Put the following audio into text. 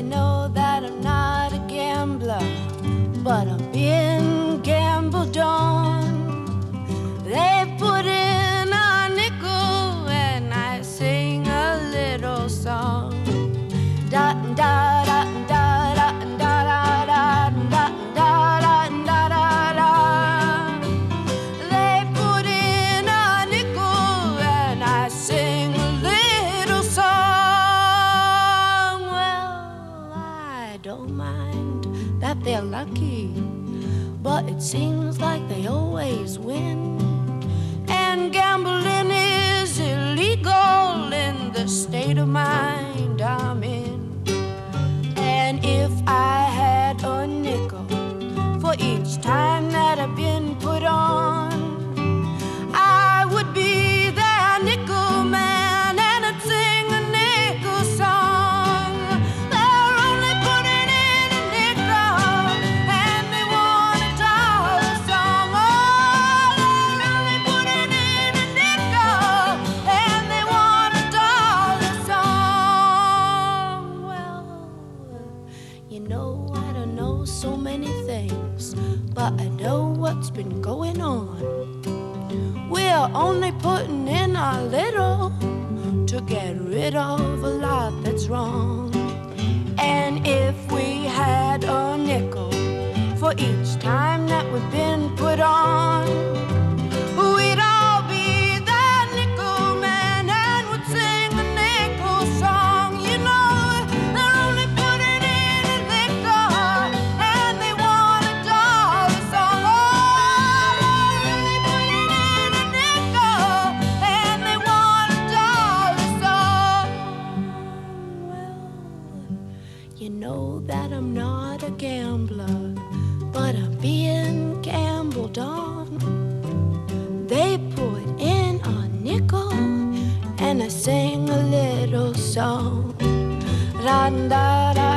know that I'm not a gambler, but I'm being gambled on. They put in a nickel and I sing a little song. Da da da da da da da da da da da da. They put in a nickel and I sing a little song. Well, I don't mind that they're lucky, but it seems like they always win. And gambling is illegal in the state of mind I'm in. And if I had a nickel for each time that I've been put on, I would be their nickel man and I'd sing a nickel song. They're only putting in a nickel and they want a dollar song. Oh, they're only putting in a nickel and they want a dollar song. Well, you know, I don't know so many things, but I know what's been going on. We're only putting in a little to get rid of a lot that's wrong. And if we had a nickel for each time that we've been put on, we'd all be that nickel man and would sing a nickel song. You know, they're only putting in a nickel and they want a dollar song. Oh, they're only putting in a nickel and they want a dollar song. Well, you know that I'm not a gambler, but I'm being gambled on. They put in a nickel and I sing a little song. Da da da